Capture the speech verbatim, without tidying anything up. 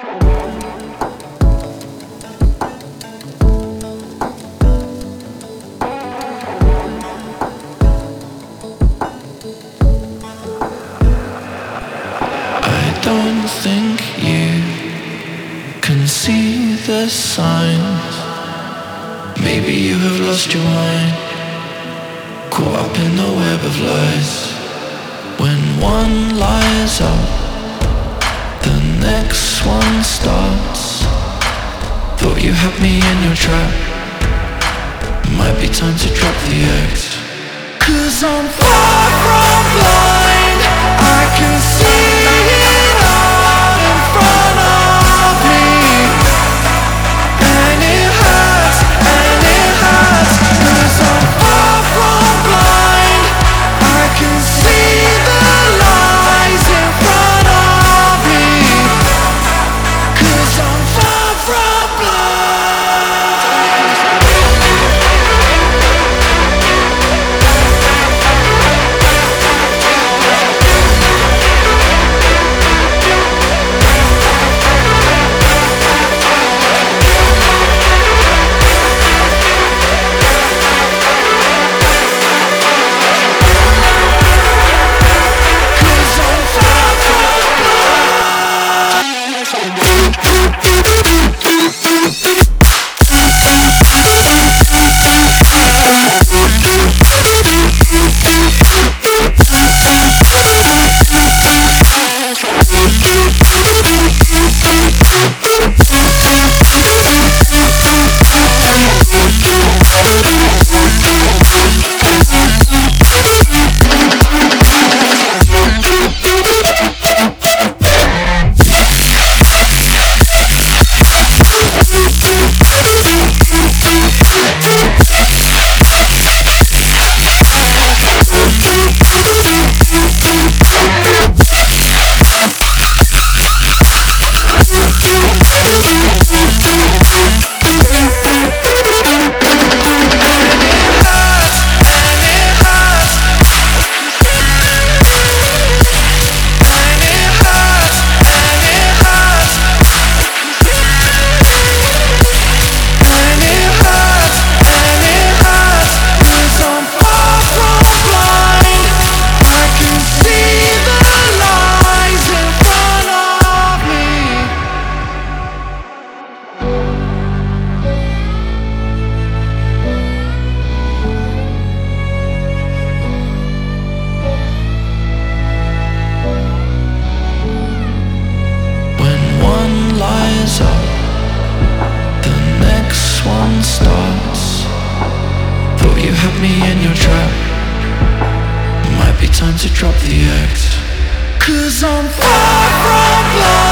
don't think you can see the signs. Maybe you have lost your mind, caught up in the web of lies. When one lies up, the next one starts. Thought you had me in your trap. Might be time to drop the act. Cause I'm far from blind, I can see it all in front of me. And it hurts, and it hurts. Cause I'm far from blind, I can see the lies in front of me. Cause I'm far from blind. Time to drop the act. Cause I'm far from blind.